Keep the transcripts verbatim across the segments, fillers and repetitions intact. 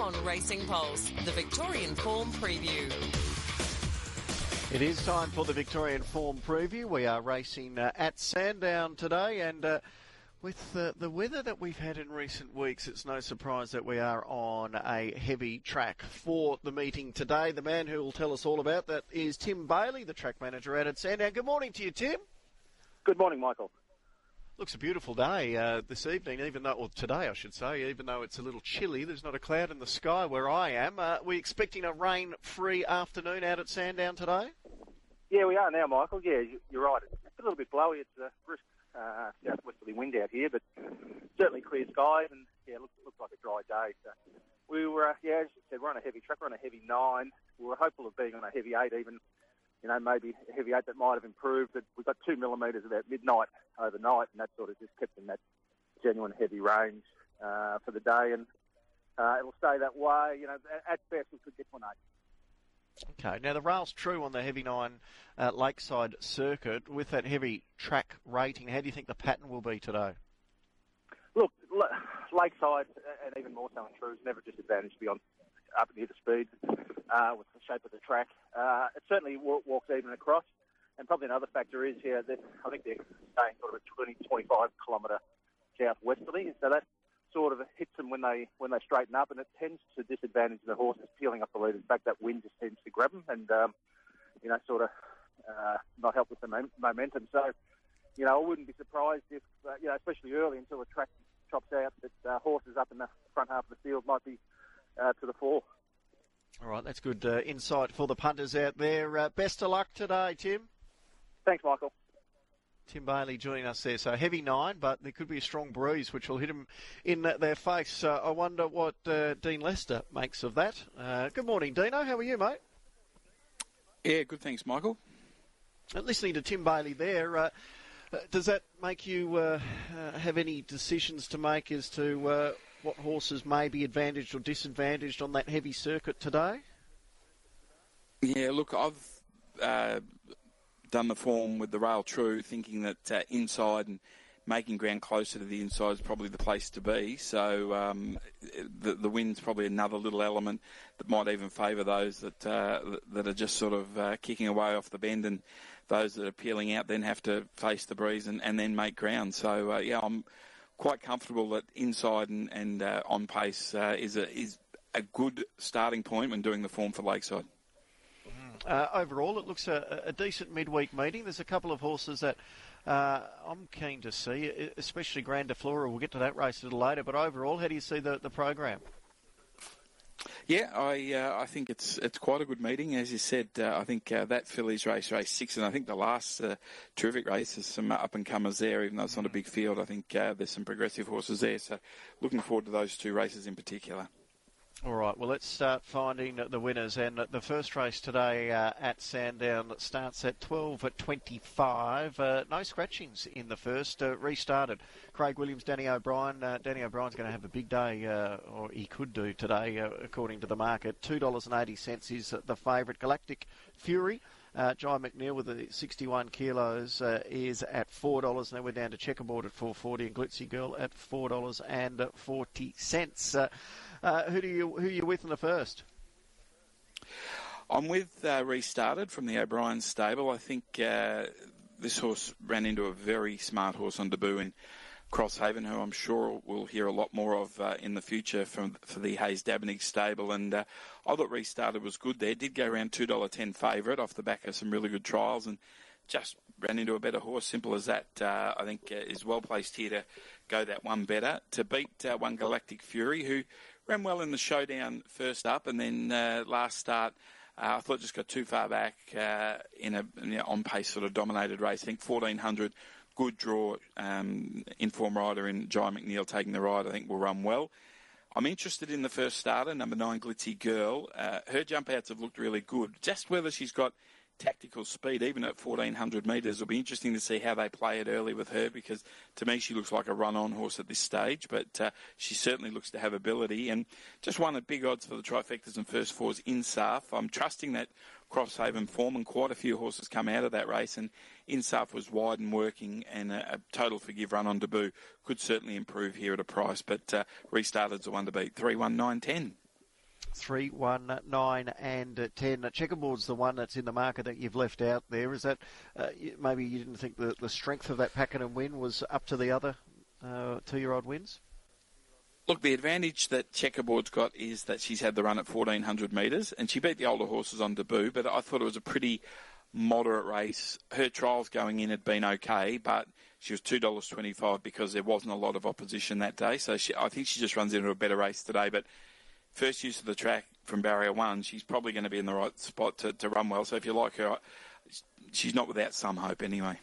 on Racing Pulse, the Victorian Form Preview. It is time for the Victorian Form Preview. We are racing uh, at Sandown today, and uh, with uh, the weather that we've had in recent weeks, it's no surprise that we are on a heavy track for the meeting today. The man who will tell us all about that is Tim Bailey, the track manager out at Sandown. Good morning to you, Tim. Good morning, Michael. Looks a beautiful day uh, this evening, even though, or today I should say, even though it's a little chilly. There's not a cloud in the sky where I am. Uh, we're expecting a rain-free afternoon out at Sandown today? Yeah, we are now, Michael. Yeah, you're right. It's a little bit blowy. It's a brisk uh, southwesterly wind out here, but certainly clear skies, and yeah, looks looks like a dry day. So we were, uh, yeah, as you said, we're on a heavy track. We're on a heavy nine. We were hopeful of being on a heavy eight, even. You know, maybe a heavy eight that might have improved, but we've got two millimetres about midnight overnight, and that sort of just kept in that genuine heavy range uh, for the day, and uh, it'll stay that way. You know, at best we could get one eight. Okay, now the rail's true on the heavy nine uh, Lakeside circuit. With that heavy track rating, how do you think the pattern will be today? Look, Lakeside, and even more so in True, is never disadvantaged beyond up near the speed uh, with the shape of the track. Uh, it certainly walk, walks even across. And probably another factor is here that I think they're staying sort of a twenty, twenty-five kilometre southwesterly. So that sort of hits them when they when they straighten up, and it tends to disadvantage the horses peeling up the leaders back. That wind just tends to grab them and, um, you know, sort of uh, not help with the mom- momentum. So, you know, I wouldn't be surprised if, uh, you know, especially early until the track chops out, that uh, horses up in the front half of the field might be uh, to the fore. All right, that's good uh, insight for the punters out there. Uh, best of luck today, Tim. Thanks, Michael. Tim Bailey joining us there. So heavy nine, but there could be a strong breeze which will hit them in uh, their face. Uh, I wonder what uh, Dean Lester makes of that. Uh, good morning, Dino. How are you, mate? Yeah, good, thanks, Michael. Uh, listening to Tim Bailey there, uh, uh, does that make you uh, uh, have any decisions to make as to uh, what horses may be advantaged or disadvantaged on that heavy circuit today? Yeah, look, I've uh, done the form with the Rail True, thinking that uh, inside and making ground closer to the inside is probably the place to be. So um, the, the wind's probably another little element that might even favour those that uh, that are just sort of uh, kicking away off the bend, and those that are peeling out then have to face the breeze and, and then make ground. So uh, yeah, I'm quite comfortable that inside and, and uh, on pace uh, is a is a good starting point when doing the form for Lakeside. Uh, overall, it looks a, a decent midweek meeting. There's a couple of horses that uh, I'm keen to see, especially Grandiflora. We'll get to that race a little later. But overall, how do you see the, the program? Yeah, I uh, I think it's it's quite a good meeting. As you said, uh, I think uh, that fillies race, race six, and I think the last uh, terrific race, there's some up-and-comers there, even though it's not a big field. I think uh, there's some progressive horses there. So looking forward to those two races in particular. All right, well, let's start finding the winners. And the first race today uh, at Sandown starts at twelve twenty-five. Uh, no scratchings in the first. Uh, restarted. Craig Williams, Danny O'Brien. Uh, Danny O'Brien's going to have a big day, uh, or he could do today, uh, according to the market. two dollars eighty is the favourite. Galactic Fury. Uh, Jai McNeil with the sixty-one kilos uh, is at four dollars. Now we're down to Checkerboard at four dollars forty and Glitzy Girl at four dollars forty. Uh, uh, who do you who are you with in the first? I'm with uh, Restarted from the O'Brien stable. I think uh, this horse ran into a very smart horse on debut in Crosshaven, who I'm sure we'll hear a lot more of uh, in the future from for the Hayes Dabenig stable. And uh, I thought Restarted was good there. Did go around two dollars ten favourite off the back of some really good trials, and just ran into a better horse. Simple as that. Uh, I think uh, is well placed here to go that one better. To beat uh, one Galactic Fury, who ran well in the showdown first up, and then uh, last start, uh, I thought just got too far back uh, in a you know, on-pace sort of dominated race. I think fourteen hundred, good draw, um, informed rider in Jai McNeil taking the ride, I think will run well. I'm interested in the first starter, number nine, Glitzy Girl. Uh, her jump outs have looked really good. Just whether she's got tactical speed, even at fourteen hundred metres. It'll be interesting to see how they play it early with her, because to me she looks like a run-on horse at this stage, but uh, she certainly looks to have ability. And just one at big odds for the trifectas and first fours, Insaf. I'm trusting that Crosshaven form, and quite a few horses come out of that race, and Insaf was wide and working, and a, a total forgive run on debut could certainly improve here at a price, but uh, Restarted's the one to beat, three one nine ten. three, one, nine, and ten. Checkerboard's the one that's in the market that you've left out there. Is that uh, maybe you didn't think the, the strength of that Pakenham win was up to the other uh, two-year-old wins? Look, the advantage that Checkerboard's got is that she's had the run at fourteen hundred metres, and she beat the older horses on debut, but I thought it was a pretty moderate race. Her trials going in had been okay, but she was two dollars twenty-five because there wasn't a lot of opposition that day, so she, I think she just runs into a better race today. But first use of the track from barrier one, she's probably going to be in the right spot to, to run well, so if you like her, she's not without some hope anyway.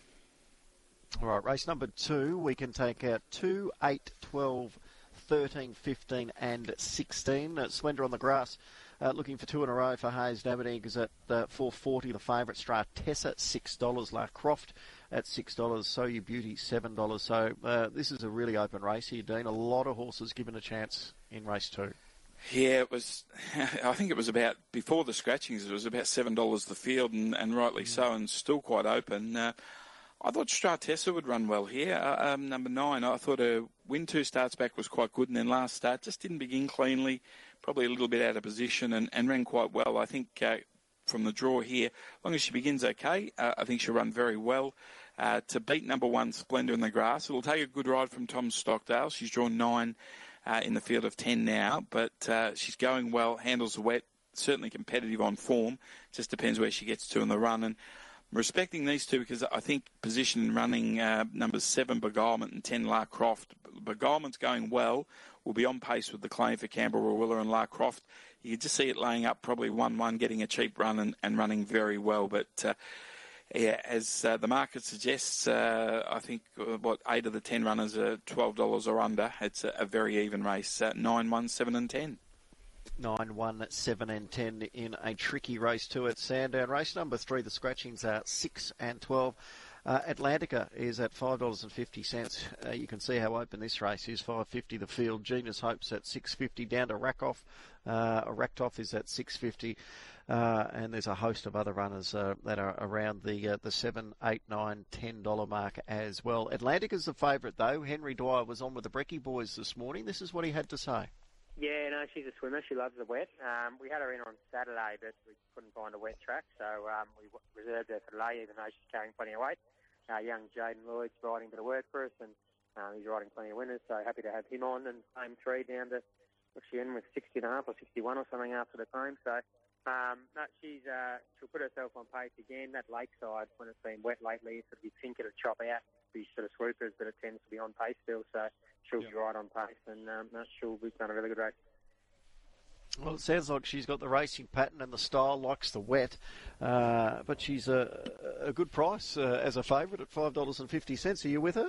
All right, race number two, we can take out two, eight, twelve, thirteen, fifteen and sixteen. Uh, Splendor on the Grass uh, looking for two in a row for Hayes Davenink is at uh, four forty. The favourite, Stratessa, six dollars. La Croft at six dollars. So You Beauty, seven dollars. So uh, this is a really open race here, Dean. A lot of horses given a chance in race two. Yeah, it was. I think it was about, before the scratchings, it was about seven dollars the field, and, and rightly so, and still quite open. Uh, I thought Stratessa would run well here. Uh, um, number nine, I thought her win two starts back was quite good, and then last start just didn't begin cleanly, probably a little bit out of position, and, and ran quite well. I think uh, from the draw here, as long as she begins okay, uh, I think she'll run very well. Uh, to beat number one, Splendor in the Grass, it'll take a good ride from Tom Stockdale. She's drawn nine uh, in the field of ten now, but uh, she's going well, handles the wet, certainly competitive on form. Just depends where she gets to in the run. And respecting these two because I think position in running uh, numbers seven, Beguilement, and ten, La Croft. Beguilement's going well. Will be on pace with the claim for Canberra Willer and La Croft. You can just see it laying up probably one one, getting a cheap run and, and running very well. But uh, yeah, as uh, the market suggests, uh, I think uh, what eight of the ten runners are twelve dollars or under. It's a, a very even race. Uh, nine, one, seven, and ten. nine, one, seven and ten in a tricky race two at Sandown. Race number three, the scratchings are six and twelve. Uh, Atlantica is at five dollars fifty. Uh, you can see how open this race is, five fifty the field. Genius Hope's at six fifty. Down to Rakoff. Uh, Raktoff is at six fifty. Uh, and there's a host of other runners uh, that are around the uh, the seven, eight, nine, ten dollar mark as well. Atlantica's the favourite though. Henry Dwyer was on with the Brecky boys this morning. This is what he had to say. Yeah, no, she's a swimmer. She loves the wet. Um, we had her in on Saturday, but we couldn't find a wet track, so um, we w- reserved her for today, even though she's carrying plenty of weight. Uh, young Jaden Lloyd's riding a bit of work for us, and um, he's riding plenty of winners, so happy to have him on. And claim three down to, what's she in with, sixty and a half or sixty-one or something after the claim. So um, no, she's uh, she'll put herself on pace again. That Lakeside, when it's been wet lately, sort of you'd think it'll chop out, be sort of swoopers, but it tends to be on pace still, so she'll yeah. be right on pace, and um, no, she'll be done a really good race. Well, it sounds like she's got the racing pattern and the style, likes the wet, uh, but she's a, a good price uh, as a favourite at five dollars fifty. Are you with her?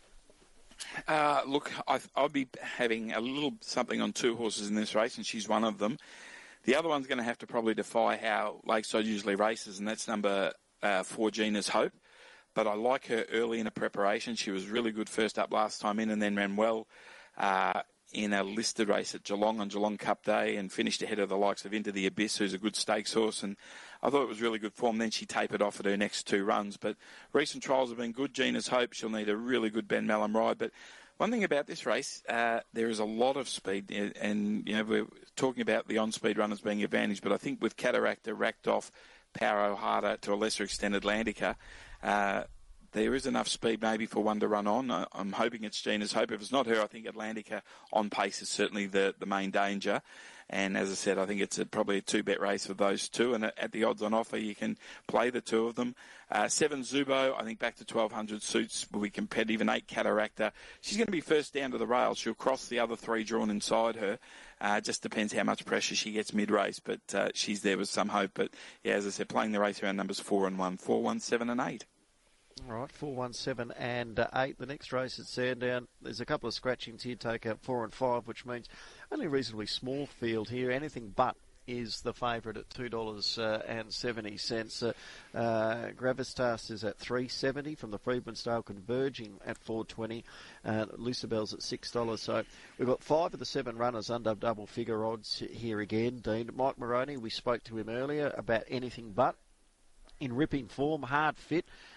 Uh, look, I, I'll be having a little something on two horses in this race, and she's one of them. The other one's going to have to probably defy how Lakeside usually races, and that's number uh, four, Gina's Hope. But I like her early in a preparation. She was really good first up last time in, and then ran well uh, in a listed race at Geelong on Geelong Cup Day and finished ahead of the likes of Into the Abyss, who's a good stakes horse. And I thought it was really good form. Then she tapered off at her next two runs. But recent trials have been good. Gina's Hope, she'll need a really good Ben Mallam ride. But one thing about this race, uh, there is a lot of speed. And, you know, we're talking about the on-speed runners being advantaged. But I think with Cataracta, Raktoff, Power O'Hara, to a lesser extent Atlantica, uh, there is enough speed maybe for one to run on. I'm hoping it's Gina's Hope. If it's not her, I think Atlantica on pace is certainly the, the main danger. And as I said, I think it's a, probably a two-bet race for those two. And at the odds on offer, you can play the two of them. Uh, seven, Zubo, I think back to twelve hundred suits will be competitive. And eight, Cataracta. She's going to be first down to the rails. She'll cross the other three drawn inside her. Uh, just depends how much pressure she gets mid-race. But uh, she's there with some hope. But, yeah, as I said, playing the race around numbers four and one. Four, one, seven, and eight. All right, four, one, seven, and uh, eight. The next race at Sandown, there's a couple of scratchings here. Take out four and five, which means only a reasonably small field here. Anything but is the favourite at two dollars seventy. Uh, uh, Gravitas is at three seventy from the Freedman Style, converging at four twenty. Uh, Lucibel's at six dollars. So we've got five of the seven runners under double figure odds here again. Dean, Mike Moroney, we spoke to him earlier about anything but. In ripping form, hard fit.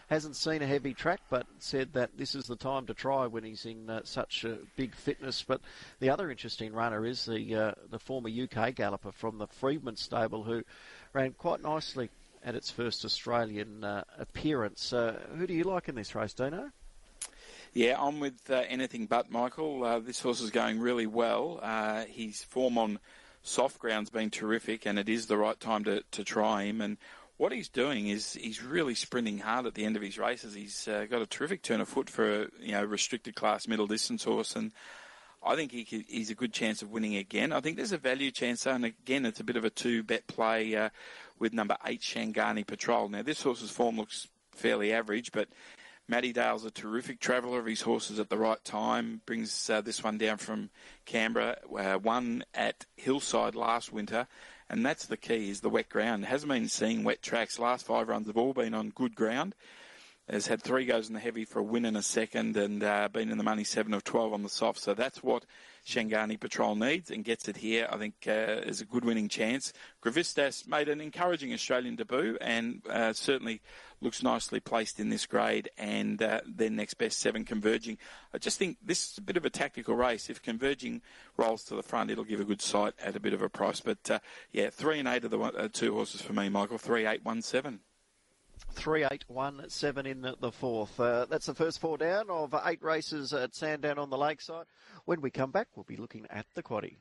hasn't seen a heavy track, but said that this is the time to try when he's in uh, such uh, big fitness. But the other interesting runner is the uh, the former U K galloper from the Freedman stable, who ran quite nicely at its first Australian uh, appearance. Uh, who do you like in this race, Dino? Yeah, I'm with uh, anything but Michael. Uh, this horse is going really well. Uh, his form on soft ground's been terrific, and it is the right time to, to try him. And what he's doing is he's really sprinting hard at the end of his races. He's uh, got a terrific turn of foot for a you know restricted class middle distance horse, and I think he could, he's a good chance of winning again. I think there's a value chance, and again, it's a bit of a two-bet play uh, with number eight, Shangani Patrol. Now, this horse's form looks fairly average, but Matty Dale's a terrific traveller of his horses at the right time. Brings uh, this one down from Canberra. Uh, won at Hillside last winter, and that's the key, is the wet ground. Hasn't been seeing wet tracks. Last five runs have all been on good ground. Has had three goes in the heavy for a win and a second, and uh, been in the money seven of twelve on the soft. So that's what Shangani Patrol needs, and gets it here. I think uh, is a good winning chance. Gravistas made an encouraging Australian debut, and uh, certainly looks nicely placed in this grade. And uh, then next best seven, Converging. I just think this is a bit of a tactical race. If Converging rolls to the front, it'll give a good sight at a bit of a price. But uh, yeah, three and eight are the one, uh, two horses for me, Michael. Three, eight, one, seven. Three, eight, one, seven in the, the fourth. Uh, that's the first four down of eight races at Sandown on the Lakeside. When we come back, we'll be looking at the quaddie.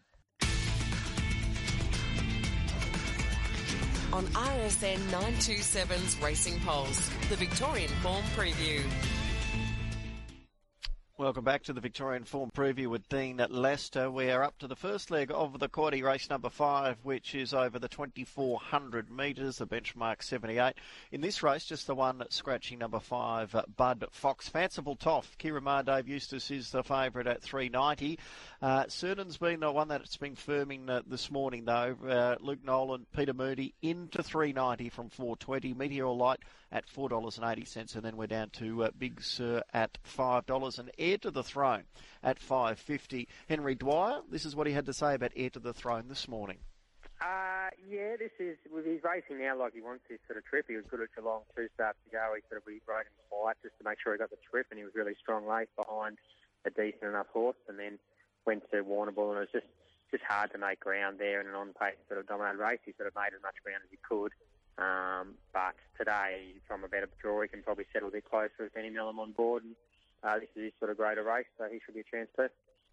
On R S N nine twenty-seven's Racing Pulse, the Victorian Form Preview. Welcome back to the Victorian Form Preview with Dean at Leicester. We are up to the first leg of the quaddie, race number five, which is over the twenty-four hundred metres, the benchmark seventy-eight. In this race, just the one scratching number five, Bud Fox. Fanciful Toff, Kira Ma, Dave Eustace is the favourite at three ninety. Uh, Cernan's been the one that's been firming uh, this morning, though. Uh, Luke Nolan, Peter Moody into three ninety from four twenty. Meteor Light at four dollars eighty, and then we're down to uh, Big Sur at five dollars, and Heir to the Throne at five fifty. Henry Dwyer, this is what he had to say about Heir to the Throne this morning. Uh, yeah, this is, with his racing now like he wants this sort of trip. He was good at Geelong two starts ago. He sort of we rode him quiet just to make sure he got the trip, and he was really strong late behind a decent enough horse, and then went to Warrnambool, and it was just, just hard to make ground there in an on-pace sort of dominated race. He sort of made as much ground as he could. Um, but today, from a better draw, he can probably settle a bit closer with Benny Mellum on board, and uh, this is his sort of greater race, so he should be a chance too.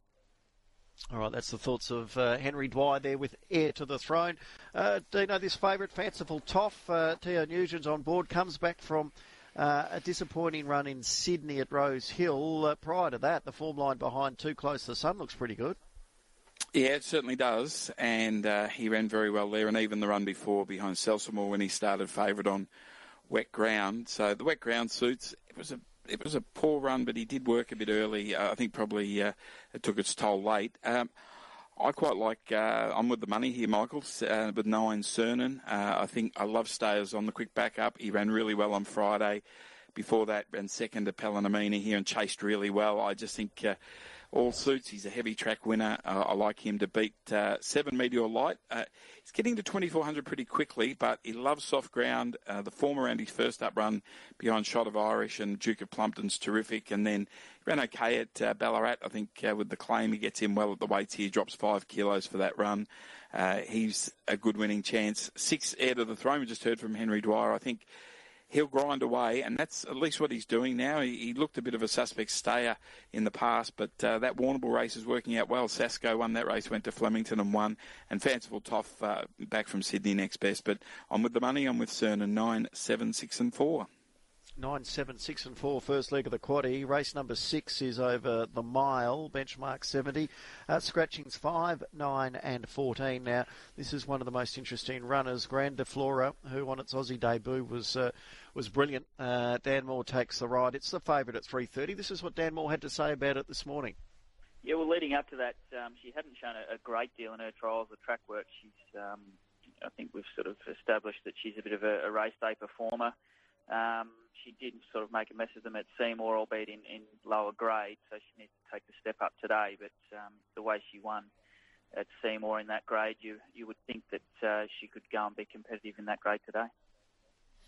All right, that's the thoughts of uh, Henry Dwyer there with Heir to the Throne. Uh, Dino, this favourite, Fanciful Toff, uh, Teo Nugent's on board, comes back from uh, a disappointing run in Sydney at Rose Hill. Uh, prior to that, the form line behind Too Close to the Sun looks pretty good. Yeah, it certainly does, and uh, he ran very well there, and even the run before behind Selsamore when he started favourite on wet ground. So the wet ground suits. It was a it was a poor run, but he did work a bit early. Uh, I think probably uh, it took its toll late. Um, I quite like, uh, I'm with the money here, Michael, uh, with nine Cernan. Uh, I think I love Stayers on the quick backup. He ran really well on Friday. Before that, ran second to Palomina here and chased really well. I just think uh, all suits. He's a heavy track winner. Uh, I like him to beat uh, seven Meteor Light. Uh, he's getting to twenty-four hundred pretty quickly, but he loves soft ground. Uh, the form around his first up run behind Shot of Irish and Duke of Plumpton's terrific. And then he ran okay at uh, Ballarat. I think uh, with the claim, he gets in well at the weights here, drops five kilos for that run. Uh, he's a good winning chance. Six, Heir to the Throne. We just heard from Henry Dwyer. I think he'll grind away, and that's at least what he's doing now. He, he looked a bit of a suspect stayer in the past, but uh, that Warrnambool race is working out well. Sasko won that race, went to Flemington and won, and Fanciful Toff uh, back from Sydney next best. But I'm with the money. I'm with Cernan, nine, seven, six, and four. Nine, seven, six, and four. First leg of the quaddie. Race number six is over the mile. Benchmark seventy. Uh, scratchings five, nine, and fourteen. Now, this is one of the most interesting runners. Grand de Flora, who on its Aussie debut was uh, was brilliant. Uh, Dan Moore takes the ride. It's the favourite at three thirty. This is what Dan Moore had to say about it this morning. Yeah, well, leading up to that, um, she hadn't shown a, a great deal in her trials of track work. She's, um, I think we've sort of established that she's a bit of a, a race day performer. Um, she did sort of make a mess of them at Seymour, albeit in, in lower grade, so she needs to take the step up today. But um, the way she won at Seymour in that grade, you you would think that uh, she could go and be competitive in that grade today.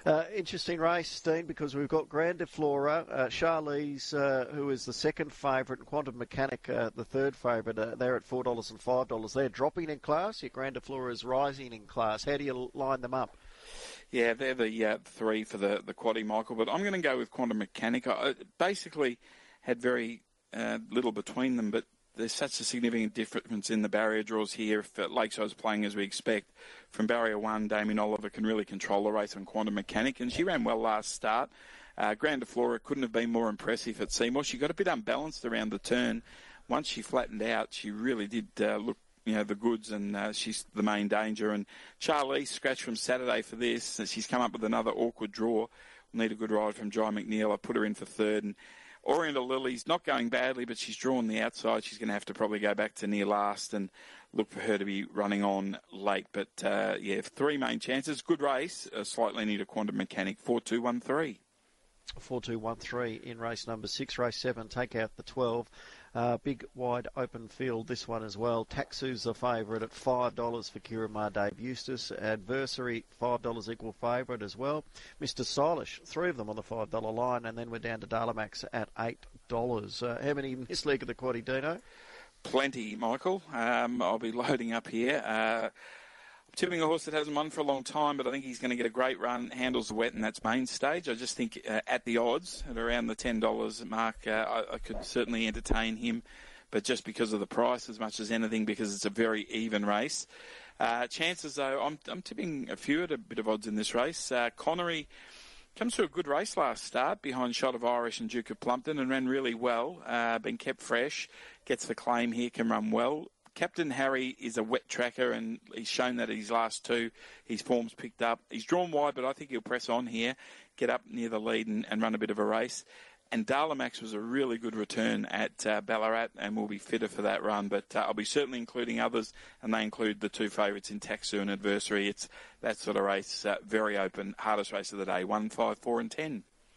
Uh, interesting race, Dean, because we've got Grandiflora, uh, Charlize, uh, who is the second favourite, and Quantum Mechanic, uh, the third favourite. Uh, they're at four dollars and five dollars. They're dropping in class, yet Grandiflora is rising in class. How do you line them up? Yeah, they're the uh, three for the, the quaddie, Michael, but I'm going to go with Quantum Mechanic. I basically had very uh, little between them, but there's such a significant difference in the barrier draws here. If Lakeside's playing as we expect, from barrier one, Damien Oliver can really control the race on Quantum Mechanic, and she ran well last start. Uh, Grandiflora couldn't have been more impressive at Seymour. She got a bit unbalanced around the turn. Once she flattened out, she really did uh, look, you know, the goods, and uh, she's the main danger. And Charlize scratched from Saturday for this. She's come up with another awkward draw. We'll need a good ride from Jai McNeil. I put her in for third. And Oriental Lily's not going badly, but she's drawn the outside. She's going to have to probably go back to near last and look for her to be running on late. But, uh, yeah, three main chances. Good race. Uh, slightly need a Quantum Mechanic. four two one three. four two one three in race number six. Race seven, take out the twelve. Uh, big, wide, open field, this one as well. Taxu's the favourite at five dollars for Kiramar Dave Eustace. Adversary, five dollars equal favourite as well. Mister Stylish, three of them on the five dollar line, and then we're down to Dalamax at eight dollars. Uh, how many in this league of the quaddie, Dino? Plenty, Michael. Um, I'll be loading up here. Uh, Tipping a horse that hasn't won for a long time, but I think he's going to get a great run, handles the wet, and that's main stage. I just think uh, at the odds, at around the ten dollars mark, uh, I, I could certainly entertain him, but just because of the price as much as anything, because it's a very even race. Uh, chances, though, I'm, I'm tipping a few at a bit of odds in this race. Uh, Connery comes through a good race last start behind Shot of Irish and Duke of Plumpton and ran really well, uh, been kept fresh, gets the claim here, can run well. Captain Harry is a wet tracker, and he's shown that at his last two, his form's picked up. He's drawn wide, but I think he'll press on here, get up near the lead and, and run a bit of a race. And Dalamax was a really good return at uh, Ballarat and will be fitter for that run. But uh, I'll be certainly including others, and they include the two favourites in Taxu and Adversary. It's that sort of race, uh, very open, hardest race of the day, one, five, four and ten.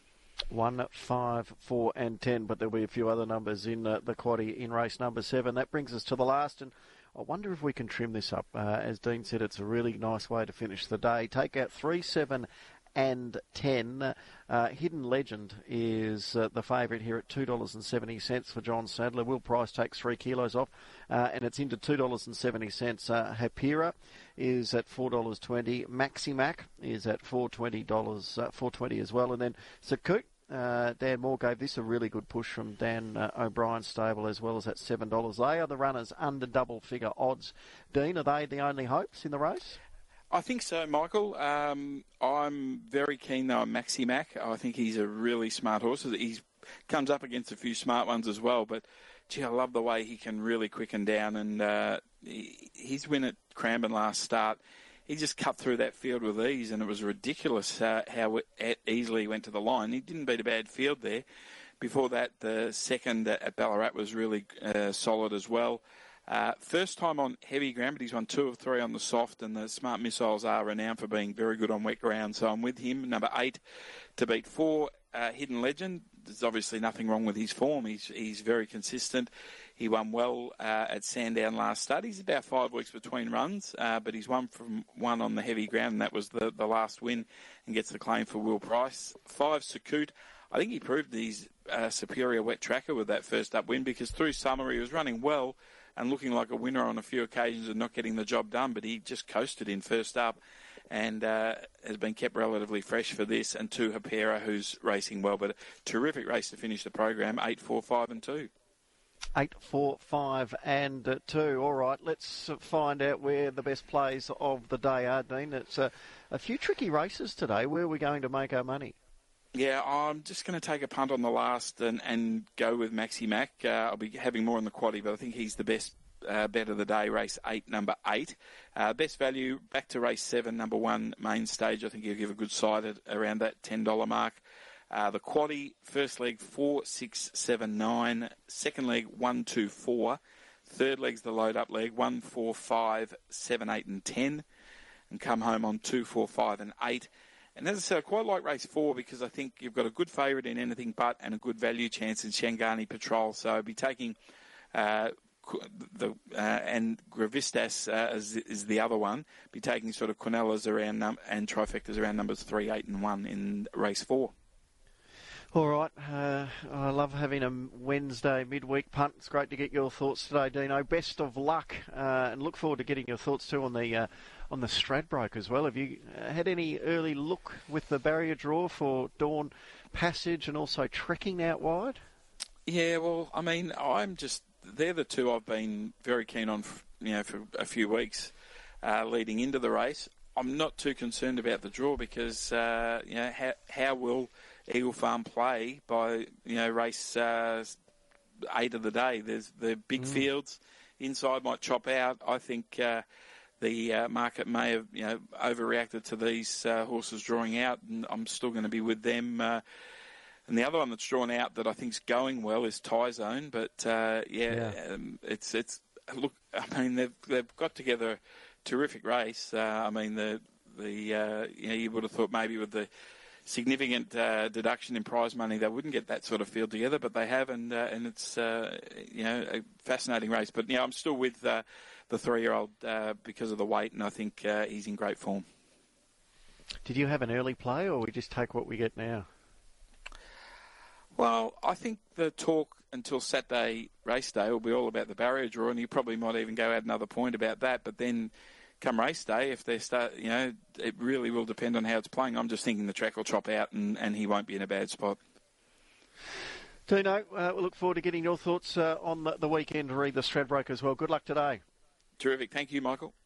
One, five, four, and ten, but there'll be a few other numbers in uh, the quaddie in race number seven. That brings us to the last, and I wonder if we can trim this up. Uh, as Dean said, it's a really nice way to finish the day. Take out three, seven, and ten. Uh, Hidden Legend is uh, the favourite here at two dollars and seventy cents for John Sadler. Will Price takes three kilos off, uh, and it's into two dollars and seventy cents. Uh, Hapira is at four dollars twenty. Maximac is at four dollars twenty, uh, four dollars twenty as well. And then Sakut, uh, Dan Moore gave this a really good push from Dan uh, O'Brien's stable as well as at seven dollars. They are the runners under double figure odds. Dean, are they the only hopes in the race? I think so, Michael. Um, I'm very keen, though, on Maximac. I think he's a really smart horse. He comes up against a few smart ones as well, but, gee, I love the way he can really quicken down. And uh, he, his win at Cranbourne last start, he just cut through that field with ease, and it was ridiculous uh, how it easily he went to the line. He didn't beat a bad field there. Before that, the second at Ballarat was really uh, solid as well. Uh, first time on heavy ground, but he's won two of three on the soft, and the Smart Missiles are renowned for being very good on wet ground. So I'm with him. Number eight to beat four, uh, Hidden Legend. There's obviously nothing wrong with his form. He's he's very consistent. He won well uh, at Sandown last start. He's about five weeks between runs, uh, but he's won from one on the heavy ground, and that was the, the last win, and gets the claim for Will Price. Five, Sakut. I think he proved he's a superior wet tracker with that first up win, because through summer he was running well and looking like a winner on a few occasions and not getting the job done, but he just coasted in first up and uh, has been kept relatively fresh for this. And two, Hapera, who's racing well, but a terrific race to finish the program, eight, four, five and two. Eight, four, five, and uh, two. All right, let's find out where the best plays of the day are, Dean. It's uh, a few tricky races today. Where are we going to make our money? Yeah, I'm just going to take a punt on the last and, and go with Maximac. Uh, I'll be having more on the quaddie, but I think he's the best uh, bet of the day, race eight, number eight. Uh, best value, back to race seven, number one, main stage. I think he'll give a good side at around that ten dollars mark. Uh, the quaddie, first leg, four, six, seven, nine. Second leg, one, two, four. Third leg's the load-up leg, one, four, five, seven, eight, and ten. And come home on two, four, five, and eight. And as I said, I quite like race four because I think you've got a good favourite in Anything But and a good value chance in Shangani Patrol. So I'll be taking uh, the uh, and Gravistas uh, is, is the other one. Be taking sort of Quinellas around num- and Trifectas around numbers three, eight, and one in race four. All right. Uh, I love having a Wednesday midweek punt. It's great to get your thoughts today, Dino. Best of luck, uh, and look forward to getting your thoughts too on the uh, on the Stradbroke as well. Have you uh, had any early look with the barrier draw for Dawn Passage and also Trekking out wide? Yeah, well, I mean, I'm just they're the two I've been very keen on, you know, for a few weeks uh, leading into the race. I'm not too concerned about the draw because uh, you know how how will Eagle Farm play by you know race uh, eight of the day. There's the big mm. fields inside might chop out. I think uh, the uh, market may have you know overreacted to these uh, horses drawing out, and I'm still going to be with them. Uh, and the other one that's drawn out that I think's going well is Tie Zone, but uh, yeah, yeah. Um, it's it's look. I mean they've they've got together a terrific race. Uh, I mean the the uh, you know you would have thought maybe with the significant uh, deduction in prize money, they wouldn't get that sort of field together, but they have, and uh, and it's uh, you know a fascinating race. But you know, I'm still with uh, the three-year-old uh, because of the weight, and I think uh, he's in great form. Did you have an early play, or we just take what we get now? Well, I think the talk until Saturday race day will be all about the barrier draw, and you probably might even go out another point about that. But then, come race day, if they start, you know, it really will depend on how it's playing. I'm just thinking the track will chop out, and, and he won't be in a bad spot. Tino, uh, we look forward to getting your thoughts uh, on the, the weekend. Read the Stradbroke as well. Good luck today. Terrific. Thank you, Michael.